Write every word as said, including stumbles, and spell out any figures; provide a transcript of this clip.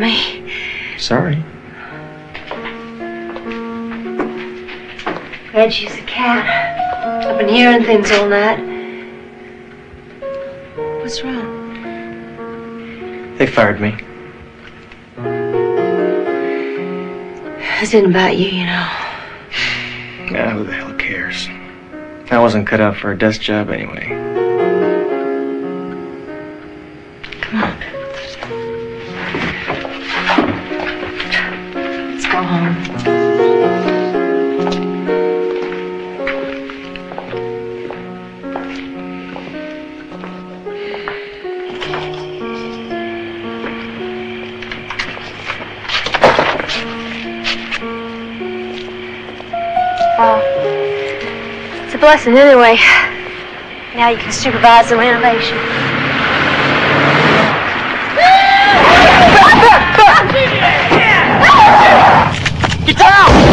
me. Sorry. Reggie's a cat. I've been hearing things all night. What's wrong? They fired me. This isn't about you, you know. Yeah, who the hell cares? I wasn't cut out for a desk job anyway. Come on. Let's go home. Well, it's a blessing anyway. Now you can supervise the renovation. Get down!